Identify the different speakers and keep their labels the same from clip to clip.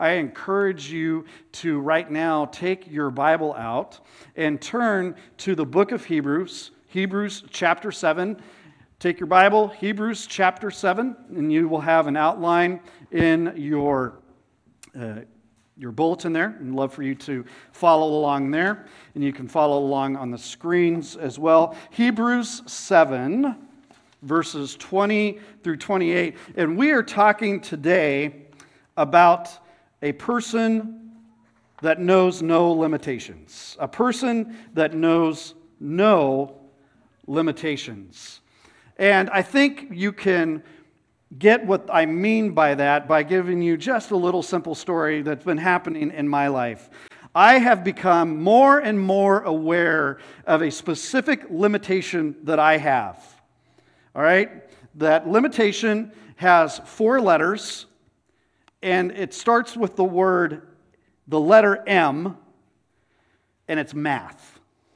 Speaker 1: I encourage you to right now take your Bible out and turn to the book of Hebrews, Hebrews chapter 7. Take your Bible, Hebrews chapter 7, and you will have an outline in your bulletin there. I'd love for you to follow along there, and you can follow along on the screens as well. Hebrews 7, verses 20 through 28. And we are talking today about a person that knows no limitations. A person that knows no limitations. And I think you can get what I mean by that by giving you just a little simple story that's been happening in my life. I have become more and more aware of a specific limitation that I have. All right? That limitation has 4 letters, and it starts with the letter M, and it's math.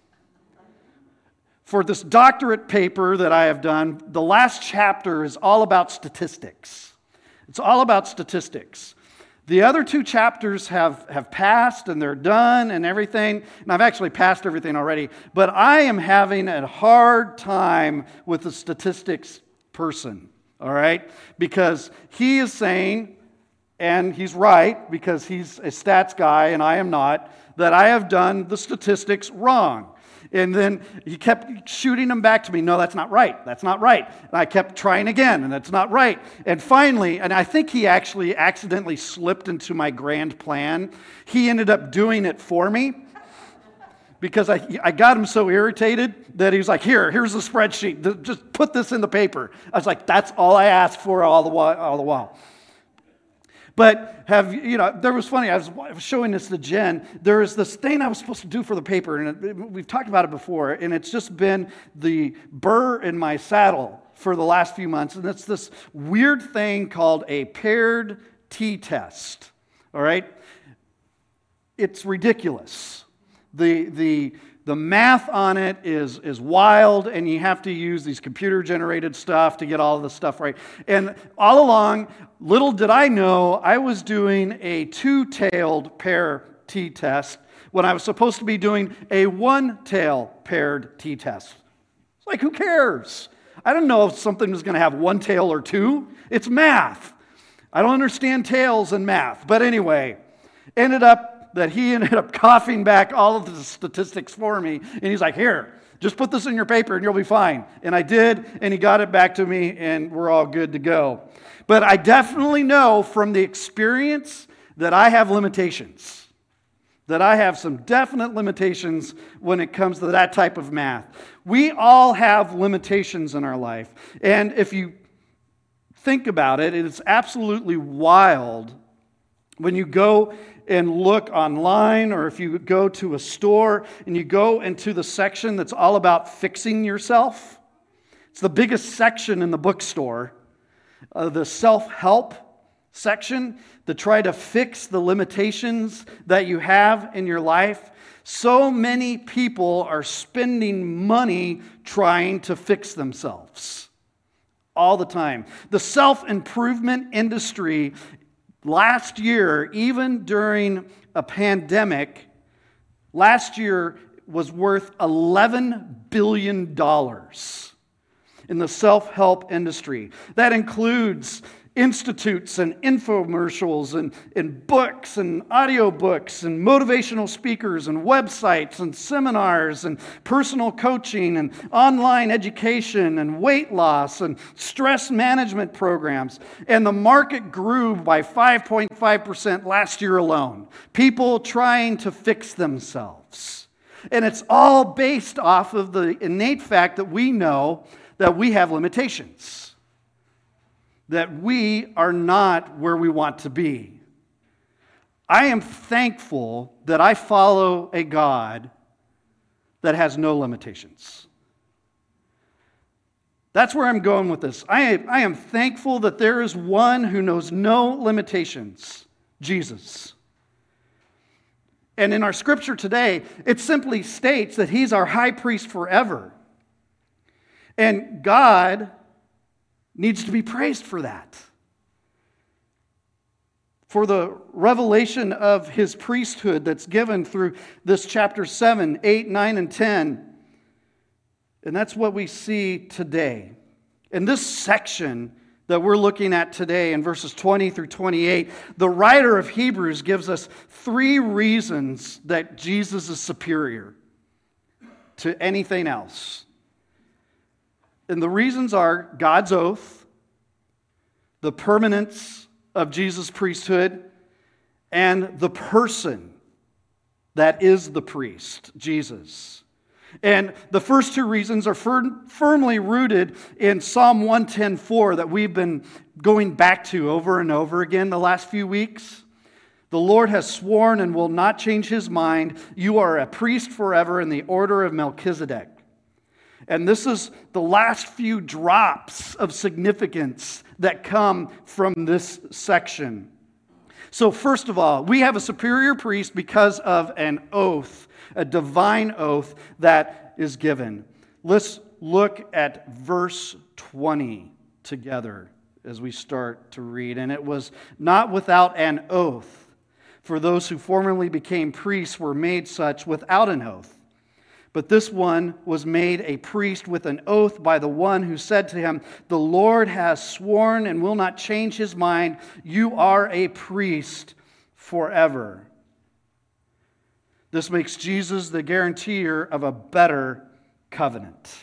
Speaker 1: For this doctorate paper that I have done, the last chapter is all about statistics. It's all about statistics. The other 2 chapters have passed, and they're done and everything, and I've actually passed everything already, but I am having a hard time with the statistics person, all right? Because he is saying, and he's right, because he's a stats guy and I am not, that I have done the statistics wrong. And then he kept shooting them back to me. No, that's not right. That's not right. And I kept trying again, and that's not right. And finally, and I think he actually accidentally slipped into my grand plan, he ended up doing it for me. Because I got him so irritated that he was like, here's the spreadsheet. Just put this in the paper. I was like, that's all I asked for all the while. But there was funny, I was showing this to Jen. There is this thing I was supposed to do for the paper, and we've talked about it before, and it's just been the burr in my saddle for the last few months, and it's this weird thing called a paired t-test, all right? It's ridiculous. The math on it is wild, and you have to use these computer-generated stuff to get all of the stuff right. And all along, little did I know, I was doing a 2-tailed pair t-test when I was supposed to be doing a 1-tail paired t-test. It's like, who cares? I don't know if something is going to have 1 tail or 2. It's math. I don't understand tails in math. But anyway, he ended up coughing back all of the statistics for me. And he's like, here, just put this in your paper and you'll be fine. And I did, and he got it back to me, and we're all good to go. But I definitely know from the experience that I have limitations. That I have some definite limitations when it comes to that type of math. We all have limitations in our life. And if you think about it, it's absolutely wild when you go and look online, or if you go to a store and you go into the section that's all about fixing yourself. It's the biggest section in the bookstore, the self-help section, to try to fix the limitations that you have in your life. So many people are spending money trying to fix themselves all the time. The self-improvement industry last year, even during a pandemic, last year was worth $11 billion in the self-help industry. That includes institutes and infomercials and books and audiobooks and motivational speakers and websites and seminars and personal coaching and online education and weight loss and stress management programs. And the market grew by 5.5% last year alone. People trying to fix themselves. And it's all based off of the innate fact that we know that we have limitations. That we are not where we want to be. I am thankful that I follow a God that has no limitations. That's where I'm going with this. I am thankful that there is one who knows no limitations, Jesus. And in our scripture today, it simply states that he's our high priest forever. And God needs to be praised for that. for the revelation of his priesthood that's given through this chapter 7, 8, 9, and 10. And that's what we see today. In this section that we're looking at today in verses 20 through 28, the writer of Hebrews gives us 3 reasons that Jesus is superior to anything else. And the reasons are God's oath, the permanence of Jesus' priesthood, and the person that is the priest, Jesus. And the first 2 reasons are firmly rooted in Psalm 110:4 that we've been going back to over and over again the last few weeks. The Lord has sworn and will not change his mind. You are a priest forever in the order of Melchizedek. And this is the last few drops of significance that come from this section. So first of all, we have a superior priest because of an oath, a divine oath that is given. Let's look at verse 20 together as we start to read. And it was not without an oath, for those who formerly became priests were made such without an oath. But this one was made a priest with an oath by the one who said to him, "The Lord has sworn and will not change his mind. You are a priest forever." This makes Jesus the guarantor of a better covenant.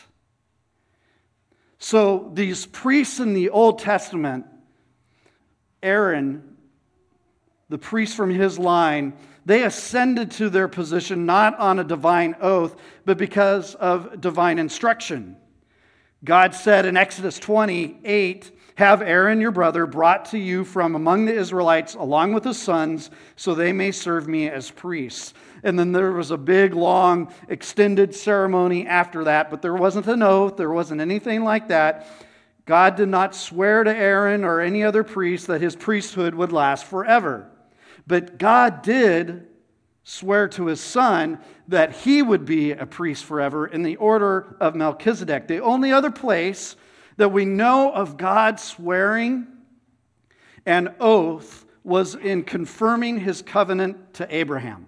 Speaker 1: So these priests in the Old Testament, Aaron, the priest from his line, they ascended to their position not on a divine oath, but because of divine instruction. God said in Exodus 28, "Have Aaron your brother brought to you from among the Israelites along with his sons, so they may serve me as priests." And then there was a big, long, extended ceremony after that, but there wasn't an oath, there wasn't anything like that. God did not swear to Aaron or any other priest that his priesthood would last forever. But God did swear to his son that he would be a priest forever in the order of Melchizedek. The only other place that we know of God swearing an oath was in confirming his covenant to Abraham.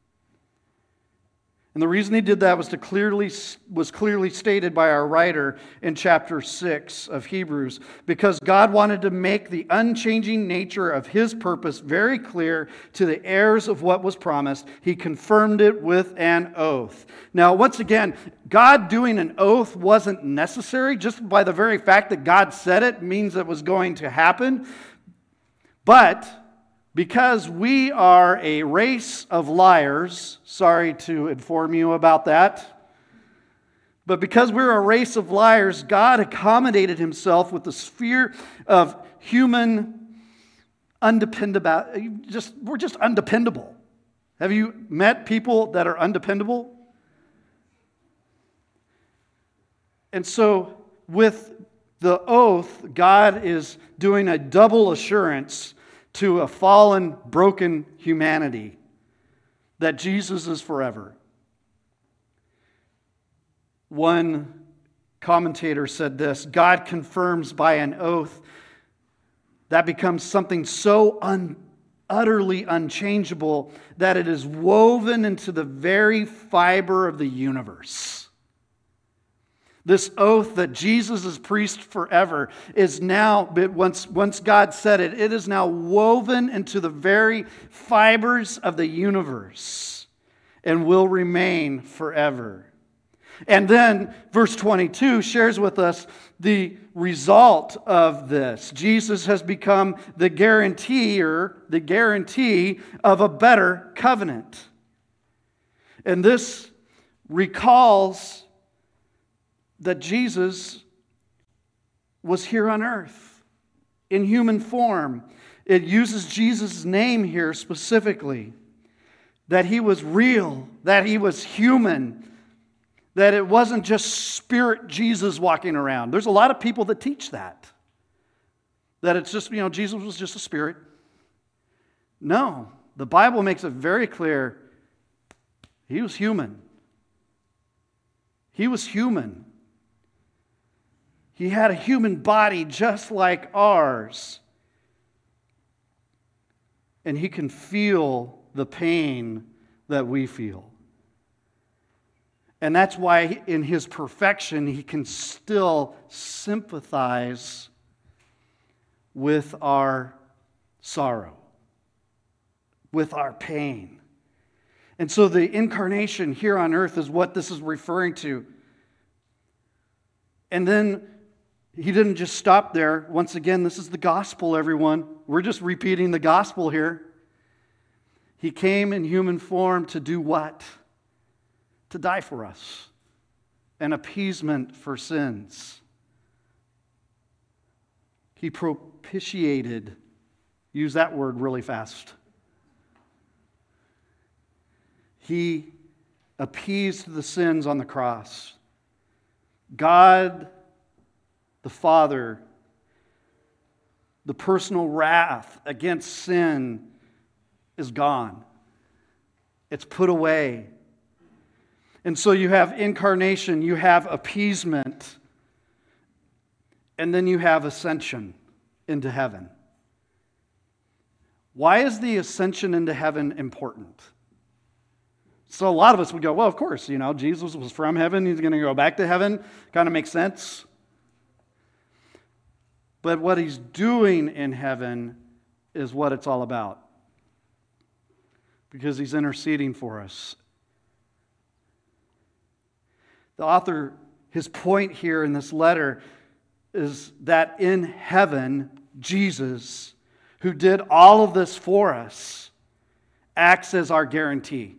Speaker 1: And the reason he did that was clearly stated by our writer in chapter 6 of Hebrews, because God wanted to make the unchanging nature of his purpose very clear to the heirs of what was promised. He confirmed it with an oath. Now, once again, God doing an oath wasn't necessary. Just by the very fact that God said it means it was going to happen. But because we are a race of liars, sorry to inform you about that, but because we're a race of liars, God accommodated himself with the sphere of human undependable. We're just undependable. Have you met people that are undependable? And so with the oath, God is doing a double assurance to a fallen, broken humanity that Jesus is forever. One commentator said this: God confirms by an oath that becomes something so utterly unchangeable that it is woven into the very fiber of the universe. This oath that Jesus is priest forever is now, once God said it, it is now woven into the very fibers of the universe and will remain forever. And then verse 22 shares with us the result of this. Jesus has become the guarantee of a better covenant. And this recalls that Jesus was here on earth in human form. It uses Jesus' name here specifically. That he was real, that he was human, that it wasn't just spirit Jesus walking around. There's a lot of people that teach that. That it's just, Jesus was just a spirit. No, the Bible makes it very clear he was human. He was human. He had a human body just like ours. and He can feel the pain that we feel. And that's why in His perfection, He can still sympathize with our sorrow, with our pain. And so the incarnation here on earth is what this is referring to. And then He didn't just stop there. Once again, this is the gospel, everyone. We're just repeating the gospel here. He came in human form to do what? To die for us. An appeasement for sins. He propitiated. Use that word really fast. He appeased the sins on the cross. God, the Father, the personal wrath against sin is gone. It's put away. And so you have incarnation, you have appeasement, and then you have ascension into heaven. Why is the ascension into heaven important? So a lot of us would go, well, of course, Jesus was from heaven, He's going to go back to heaven. Kind of makes sense. But what He's doing in heaven is what it's all about. Because He's interceding for us. The author, his point here in this letter is that in heaven, Jesus, who did all of this for us, acts as our guarantee.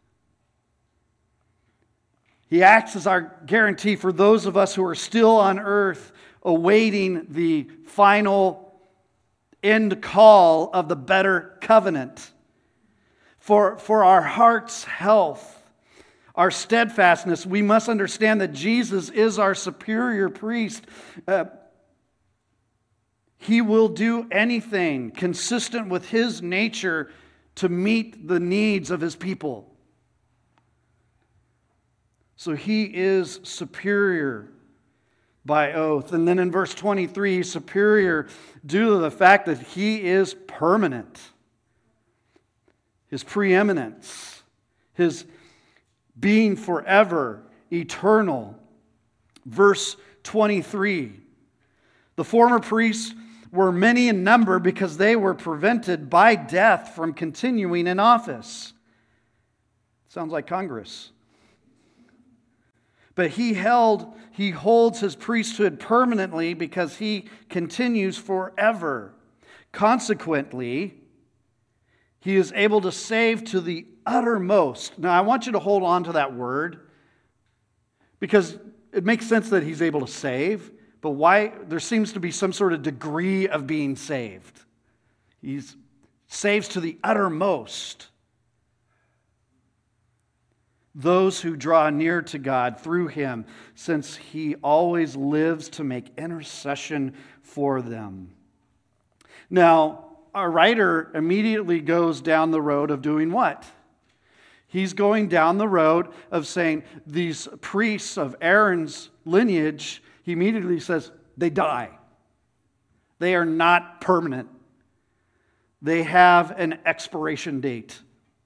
Speaker 1: He acts as our guarantee for those of us who are still on earth awaiting the final end call of the better covenant. For our heart's health, our steadfastness, we must understand that Jesus is our superior priest. He will do anything consistent with His nature to meet the needs of His people. So He is superior by oath. And then in verse 23, He's superior due to the fact that He is permanent. His preeminence, His being forever, eternal. Verse 23, the former priests were many in number because they were prevented by death from continuing in office. Sounds like Congress. But he holds His priesthood permanently because He continues forever. Consequently, He is able to save to the uttermost. Now, I want you to hold on to that word because it makes sense that He's able to save, but why? There seems to be some sort of degree of being saved. He saves to the uttermost those who draw near to God through Him, since He always lives to make intercession for them. Now, our writer immediately goes down the road of doing what? He's going down the road of saying these priests of Aaron's lineage, he immediately says, they die. They are not permanent. They have an expiration date.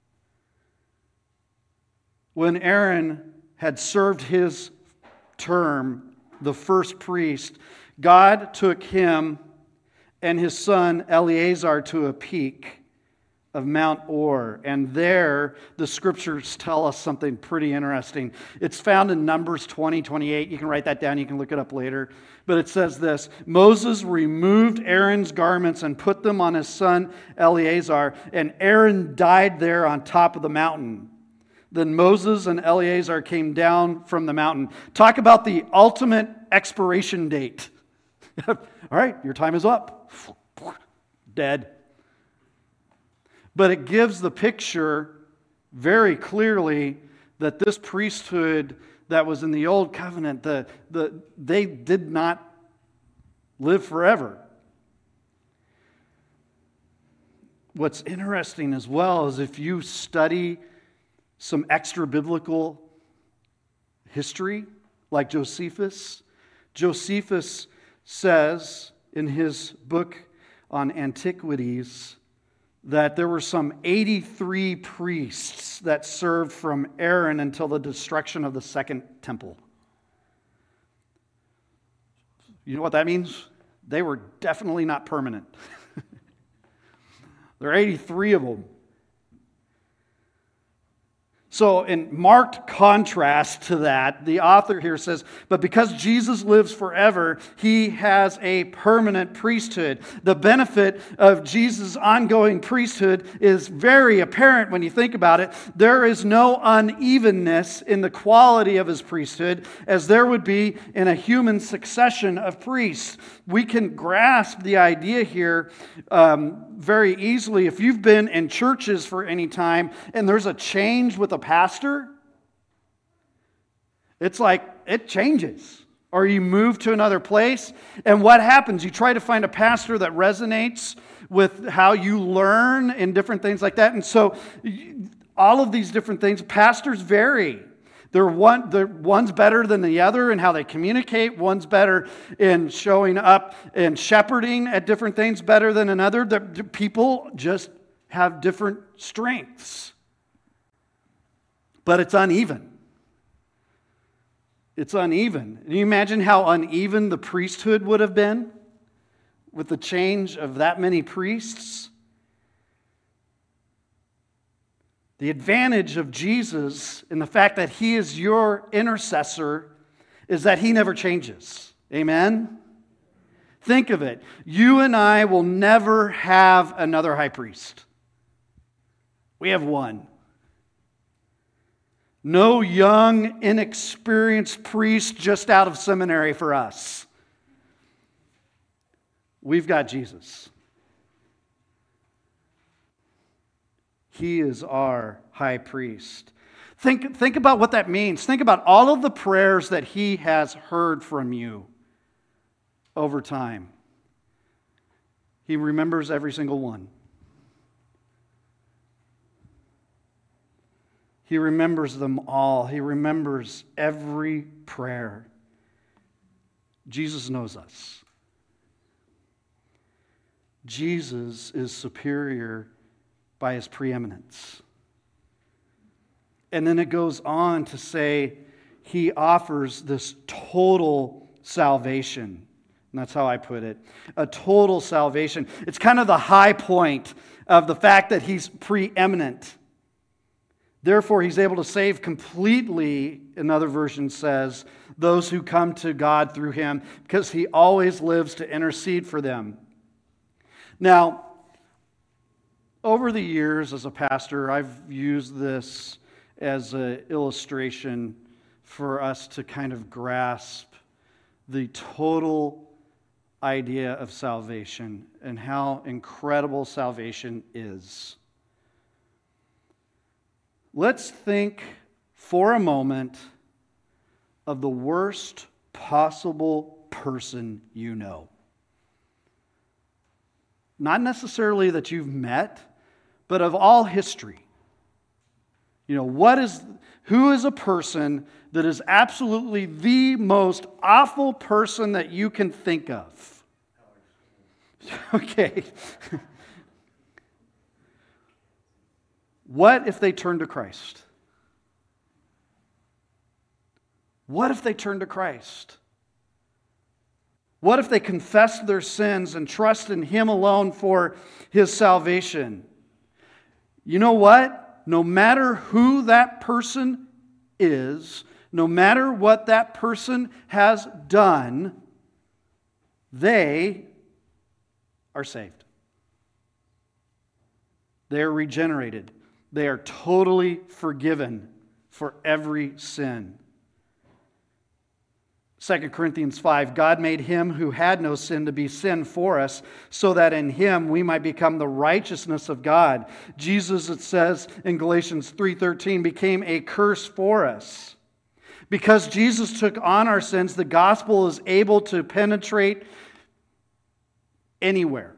Speaker 1: When Aaron had served his term, the first priest, God took him and his son Eleazar to a peak of Mount Or. And there, the scriptures tell us something pretty interesting. It's found in Numbers 20:28. You can write that down. You can look it up later. But it says this: Moses removed Aaron's garments and put them on his son Eleazar, and Aaron died there on top of the mountain. Then Moses and Eleazar came down from the mountain. Talk about the ultimate expiration date. All right, your time is up. Dead. But it gives the picture very clearly that this priesthood that was in the old covenant, they did not live forever. What's interesting as well is if you study some extra biblical history, like Josephus. Josephus says in his book on antiquities that there were some 83 priests that served from Aaron until the destruction of the second temple. You know what that means? They were definitely not permanent. There are 83 of them. So in marked contrast to that, the author here says, but because Jesus lives forever, he has a permanent priesthood. The benefit of Jesus' ongoing priesthood is very apparent when you think about it. There is no unevenness in the quality of his priesthood as there would be in a human succession of priests. We can grasp the idea here very easily. If you've been in churches for any time and there's a change with a pastor, it's like it changes. Or you move to another place, and what happens? You try to find a pastor that resonates with how you learn and different things like that. And so all of these different things, pastors vary. One's better than the other in how they communicate. One's better in showing up and shepherding at different things better than another. The people just have different strengths. But it's uneven. It's uneven. Can you imagine how uneven the priesthood would have been with the change of that many priests? The advantage of Jesus in the fact that he is your intercessor is that he never changes. Amen? Think of it. You and I will never have another high priest. We have one. No young, inexperienced priest just out of seminary for us. We've got Jesus. He is our high priest. Think about what that means. Think about all of the prayers that he has heard from you over time. He remembers every single one. He remembers them all. He remembers every prayer. Jesus knows us. Jesus is superior by his preeminence. And then it goes on to say he offers this total salvation. And that's how I put it. A total salvation. It's kind of the high point of the fact that he's preeminent. Therefore, he's able to save completely, another version says, those who come to God through him, because he always lives to intercede for them. Now, over the years as a pastor, I've used this as an illustration for us to kind of grasp the total idea of salvation and how incredible salvation is. Let's think for a moment of the worst possible person you know. Not necessarily that you've met, but of all history. You know, who is a person that is absolutely the most awful person that you can think of? Okay. What if they turn to Christ? What if they turn to Christ? What if they confess their sins and trust in him alone for his salvation? You know what? No matter who that person is, no matter what that person has done, they are saved. They are regenerated. They are totally forgiven for every sin. 2 Corinthians 5, God made him who had no sin to be sin for us, so that in him we might become the righteousness of God. Jesus, it says in Galatians 3:13, became a curse for us. Because Jesus took on our sins, the gospel is able to penetrate anywhere.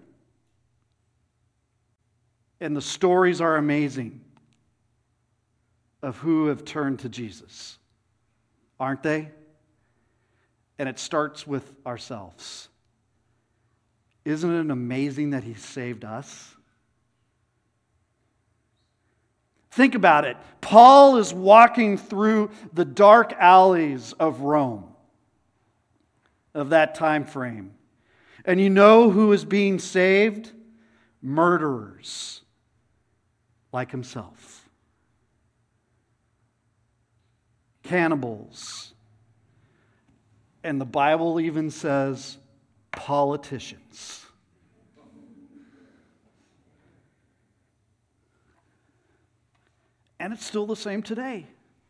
Speaker 1: And the stories are amazing of who have turned to Jesus. Aren't they? And it starts with ourselves. Isn't it amazing that he saved us? Think about it. Paul is walking through the dark alleys of Rome, of that time frame. And you know who is being saved? Murderers like himself. Cannibals. And the Bible even says politicians. And it's still the same today.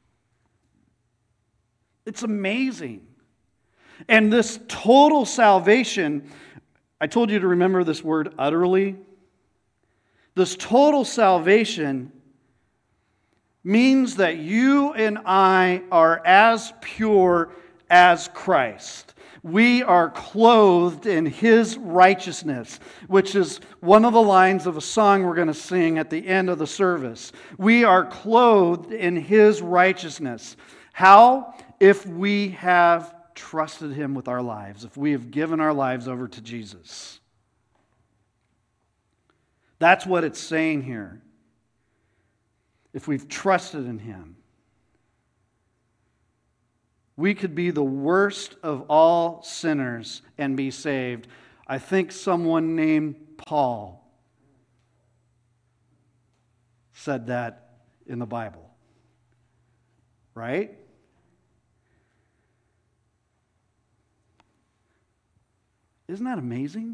Speaker 1: It's amazing. And this total salvation, I told you to remember this word utterly. This total salvation means that you and I are as pure as Christ. We are clothed in His righteousness, which is one of the lines of a song we're going to sing at the end of the service. We are clothed in His righteousness. How? If we have trusted Him with our lives, if we have given our lives over to Jesus. That's what it's saying here. If we've trusted in Him. We could be the worst of all sinners and be saved. I think someone named Paul said that in the Bible. Right? Isn't that amazing?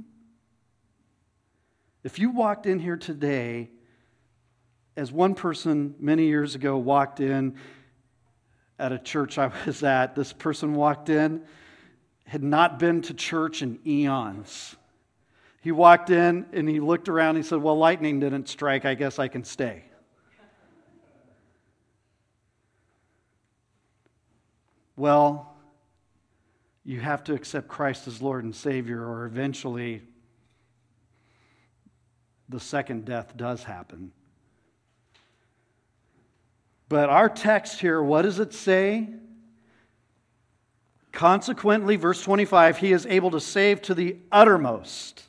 Speaker 1: If you walked in here today, as one person many years ago walked in at a church I was at, this person walked in, had not been to church in eons. He walked in and he looked around and he said, well, lightning didn't strike, I guess I can stay. Well, you have to accept Christ as Lord and Savior, or eventually the second death does happen. But our text here, what does it say? Consequently, verse 25, He is able to save to the uttermost.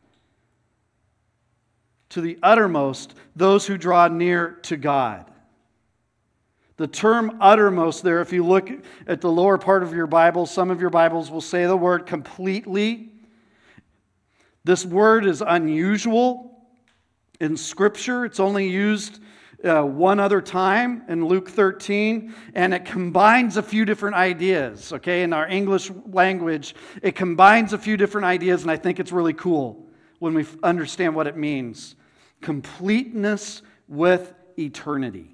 Speaker 1: To the uttermost, those who draw near to God. The term uttermost there, if you look at the lower part of your Bible, some of your Bibles will say the word completely. This word is unusual in Scripture. It's only used one other time in Luke 13, and it combines a few different ideas. Okay, in our English language, it combines a few different ideas, and I think it's really cool when we understand what it means. Completeness with eternity.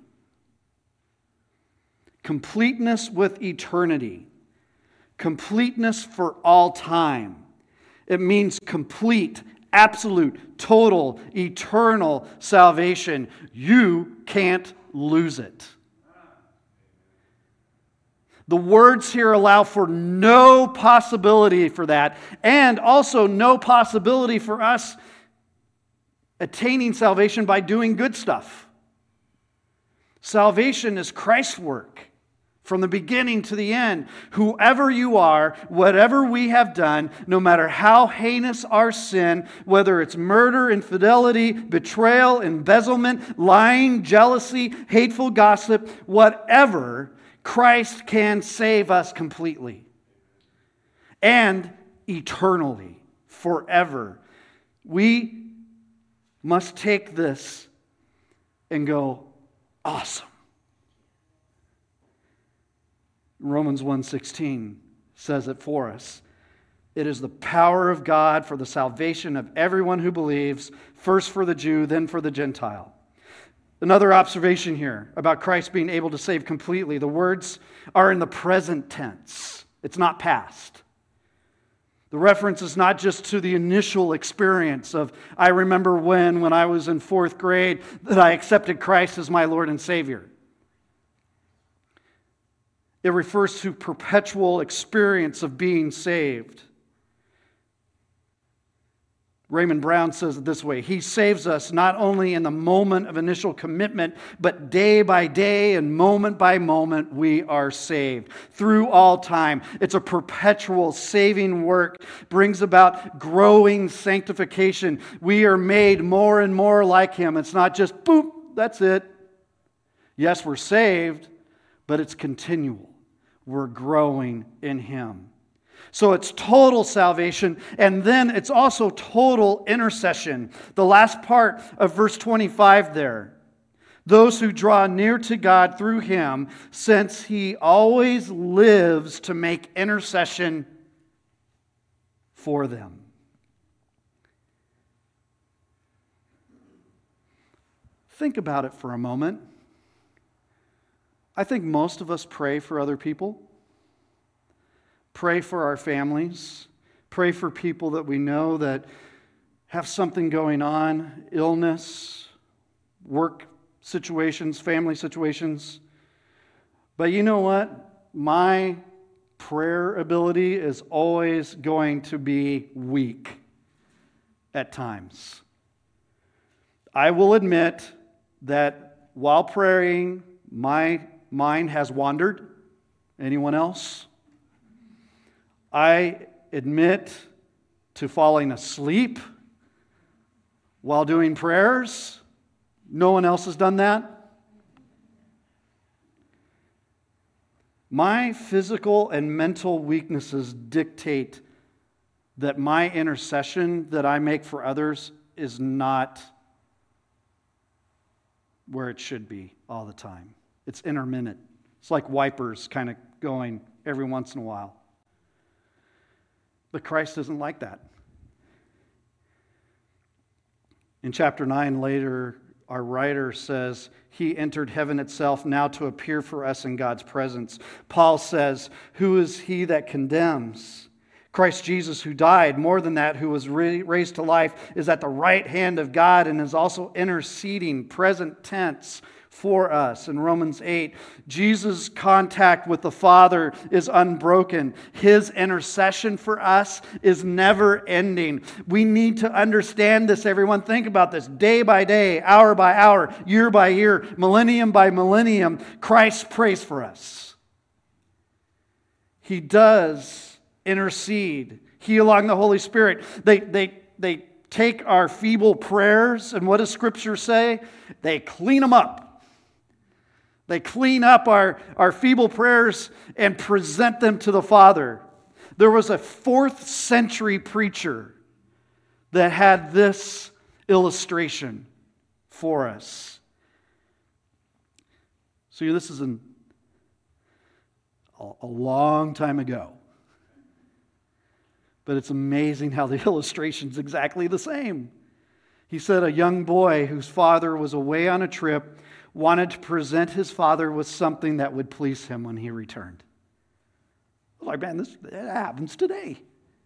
Speaker 1: Completeness with eternity. Completeness for all time. It means complete, absolute, total, eternal salvation. You can't lose it. The words here allow for no possibility for that, and also no possibility for us attaining salvation by doing good stuff. Salvation is Christ's work. From the beginning to the end, whoever you are, whatever we have done, no matter how heinous our sin, whether it's murder, infidelity, betrayal, embezzlement, lying, jealousy, hateful gossip, whatever, Christ can save us completely. And eternally, forever. We must take this and go, awesome. Romans 1:16 says it for us. It is the power of God for the salvation of everyone who believes, first for the Jew, then for the Gentile. Another observation here about Christ being able to save completely. The words are in the present tense. It's not past. The reference is not just to the initial experience of, I remember when I was in 4th grade, that I accepted Christ as my Lord and Savior. It refers to perpetual experience of being saved. Raymond Brown says it this way: He saves us not only in the moment of initial commitment, but day by day and moment by moment we are saved. Through all time. It's a perpetual saving work. Brings about growing sanctification. We are made more and more like Him. It's not just, boop, that's it. Yes, we're saved, but it's continual. We're growing in Him. So it's total salvation, and then it's also total intercession. The last part of verse 25 there. Those who draw near to God through Him, since He always lives to make intercession for them. Think about it for a moment. I think most of us pray for other people. Pray for our families. Pray for people that we know that have something going on, illness, work situations, family situations. But you know what? My prayer ability is always going to be weak at times. I will admit that while praying, my mind has wandered. Anyone else? I admit to falling asleep while doing prayers. No one else has done that. My physical and mental weaknesses dictate that my intercession that I make for others is not where it should be all the time. It's intermittent. It's like wipers kind of going every once in a while. But Christ isn't like that. In chapter 9 later, our writer says, He entered heaven itself now to appear for us in God's presence. Paul says, who is he that condemns? Christ Jesus, who died, more than that, who was raised to life, is at the right hand of God and is also interceding, present tense, for us. In Romans 8, Jesus' contact with the Father is unbroken. His intercession for us is never ending. We need to understand this, everyone. Think about this. Day by day, hour by hour, year by year, millennium by millennium, Christ prays for us. He does intercede. He, along the Holy Spirit, they take our feeble prayers, and what does Scripture say? They clean them up. They clean up our feeble prayers and present them to the Father. There was a 4th century preacher that had this illustration for us. So this is a long time ago. But it's amazing how the illustration's exactly the same. He said a young boy whose father was away on a trip wanted to present his father with something that would please him when he returned. Like, man, that happens today.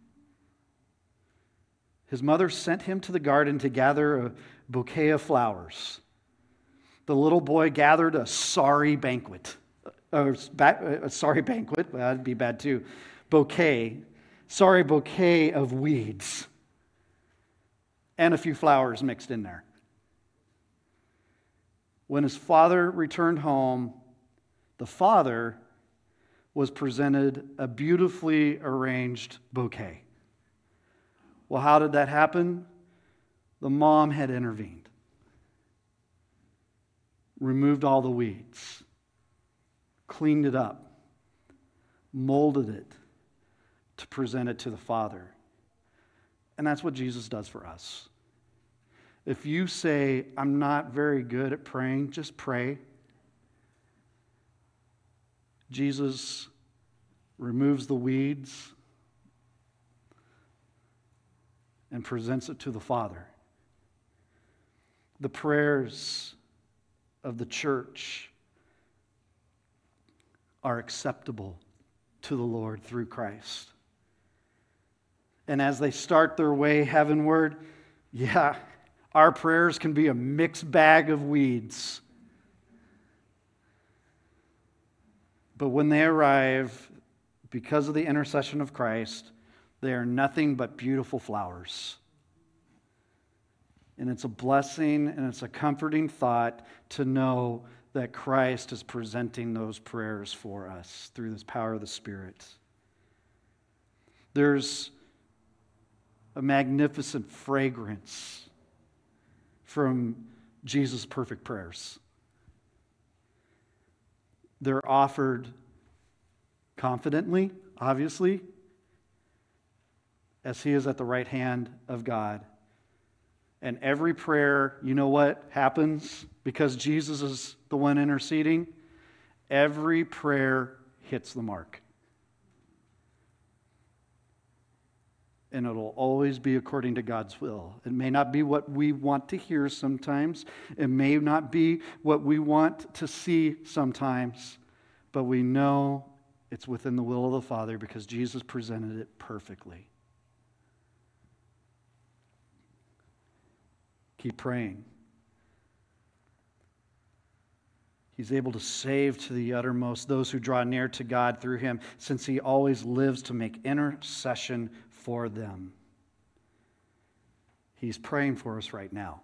Speaker 1: His mother sent him to the garden to gather a bouquet of flowers. The little boy gathered a sorry banquet. A sorry banquet, well, that'd be bad too. Bouquet. Sorry bouquet of weeds. And a few flowers mixed in there. When his father returned home, the father was presented a beautifully arranged bouquet. Well, how did that happen? The mom had intervened, removed all the weeds, cleaned it up, molded it to present it to the Father. And that's what Jesus does for us. If you say, I'm not very good at praying, just pray. Jesus removes the weeds and presents it to the Father. The prayers of the church are acceptable to the Lord through Christ. And as they start their way heavenward, our prayers can be a mixed bag of weeds. But when they arrive, because of the intercession of Christ, they are nothing but beautiful flowers. And it's a blessing and it's a comforting thought to know that Christ is presenting those prayers for us through this power of the Spirit. There's a magnificent fragrance from Jesus' perfect prayers. They're offered confidently, obviously, as He is at the right hand of God. And every prayer, you know what happens? Because Jesus is the one interceding, every prayer hits the mark. And it'll always be according to God's will. It may not be what we want to hear sometimes. It may not be what we want to see sometimes. But we know it's within the will of the Father because Jesus presented it perfectly. Keep praying. He's able to save to the uttermost those who draw near to God through Him, since He always lives to make intercession for them. He's praying for us right now.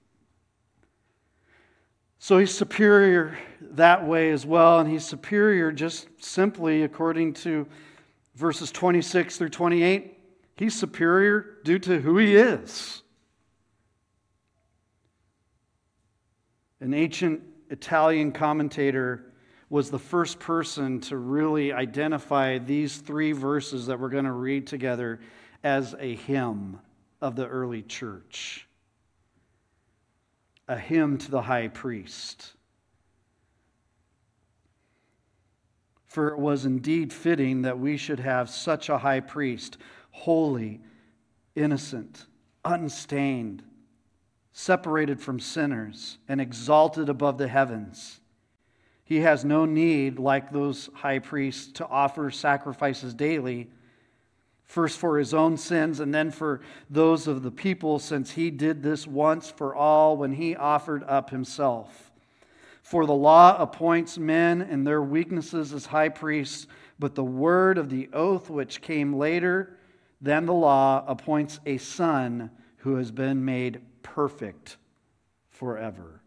Speaker 1: So He's superior that way as well, and He's superior just simply according to verses 26 through 28. He's superior due to who He is. An ancient Italian commentator was the first person to really identify these three verses that we're going to read together as a hymn of the early church. A hymn to the high priest. For it was indeed fitting that we should have such a high priest, holy, innocent, unstained, separated from sinners, and exalted above the heavens. He has no need, like those high priests, to offer sacrifices daily, first for His own sins and then for those of the people, since He did this once for all when He offered up Himself. For the law appoints men in their weaknesses as high priests, but the word of the oath which came later than the law appoints a Son who has been made perfect forever.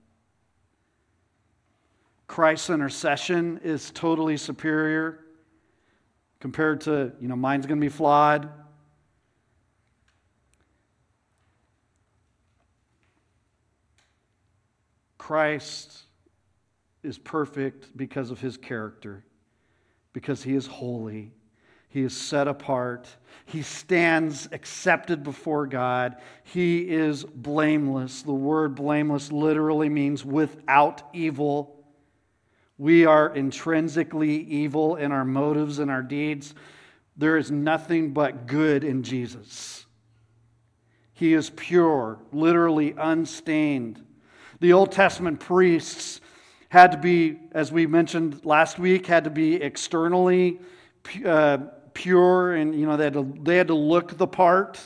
Speaker 1: Christ's intercession is totally superior compared to, mine's going to be flawed. Christ is perfect because of His character, because He is holy. He is set apart. He stands accepted before God. He is blameless. The word blameless literally means without evil. We are intrinsically evil in our motives and our deeds. There is nothing but good in Jesus. He is pure, literally unstained. The Old Testament priests had to be, as we mentioned last week, had to be externally pure, and they had to look the part.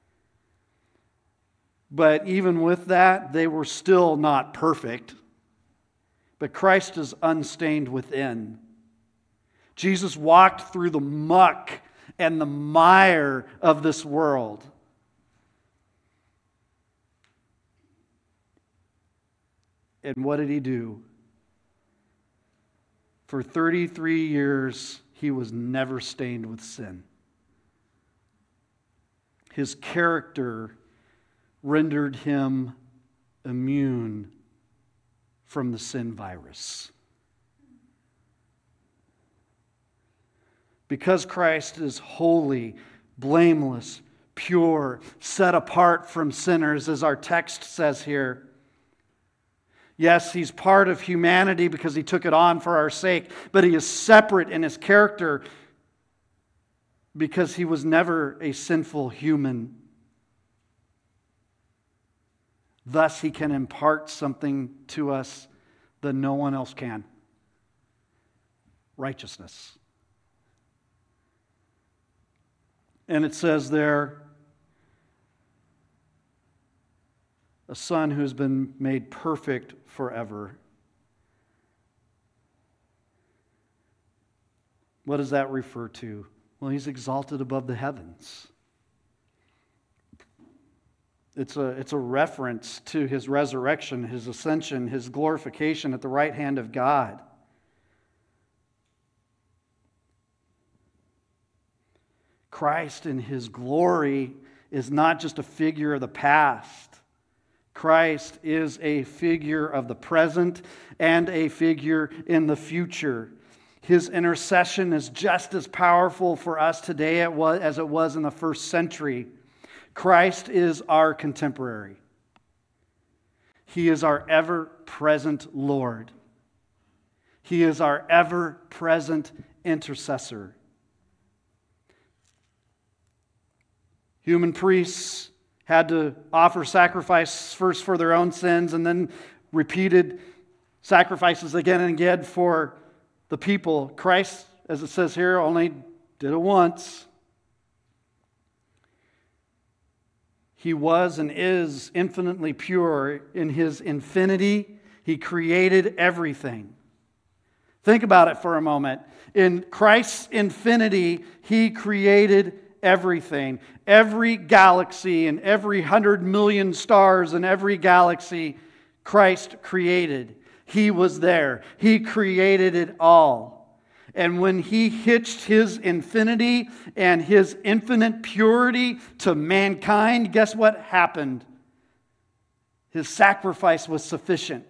Speaker 1: But even with that, they were still not perfect. But Christ is unstained within. Jesus walked through the muck and the mire of this world. And what did He do? For 33 years, He was never stained with sin. His character rendered Him immune from the sin virus. Because Christ is holy, blameless, pure, set apart from sinners, as our text says here. Yes, He's part of humanity because He took it on for our sake, but He is separate in His character because He was never a sinful human. Thus, He can impart something to us that no one else can. Righteousness. And it says there, a Son who has been made perfect forever. What does that refer to? Well, He's exalted above the heavens. It's a reference to His resurrection, His ascension, His glorification at the right hand of God. Christ in His glory is not just a figure of the past. Christ is a figure of the present and a figure in the future. His intercession is just as powerful for us today as it was in the first century. Christ is our contemporary. He is our ever-present Lord. He is our ever-present intercessor. Human priests had to offer sacrifice first for their own sins and then repeated sacrifices again and again for the people. Christ, as it says here, only did it once. He was and is infinitely pure. In His infinity, He created everything. Think about it for a moment. In Christ's infinity, He created everything. Every galaxy and every 100 million stars in every galaxy, Christ created. He was there. He created it all. And when He hitched His infinity and His infinite purity to mankind, guess what happened? His sacrifice was sufficient.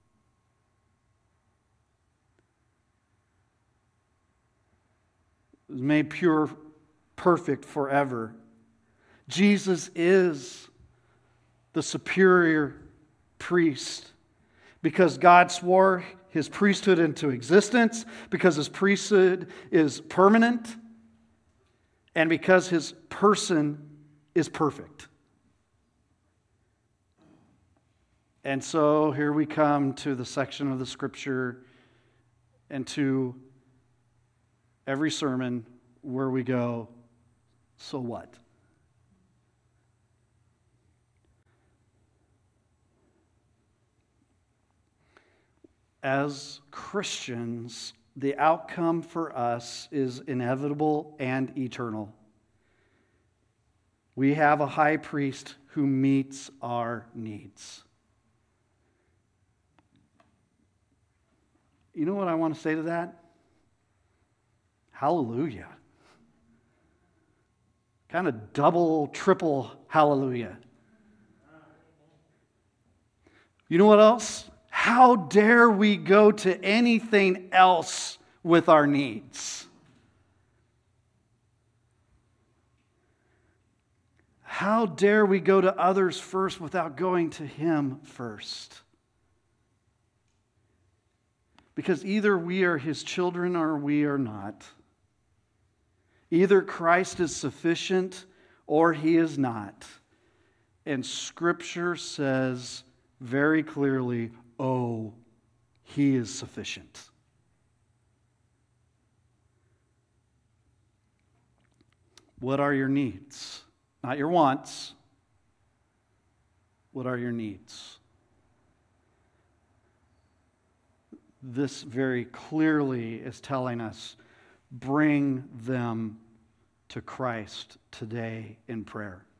Speaker 1: It was made pure, perfect forever. Jesus is the superior priest because God swore His priesthood into existence, because His priesthood is permanent, and because His person is perfect. And so here we come to the section of the Scripture and to every sermon where we go, so what? As Christians, the outcome for us is inevitable and eternal. We have a high priest who meets our needs. You know what I want to say to that? Hallelujah. Kind of double, triple hallelujah. You know what else? How dare we go to anything else with our needs? How dare we go to others first without going to Him first? Because either we are His children or we are not. Either Christ is sufficient or He is not. And Scripture says very clearly, oh, He is sufficient. What are your needs? Not your wants. What are your needs? This very clearly is telling us, bring them to Christ today in prayer.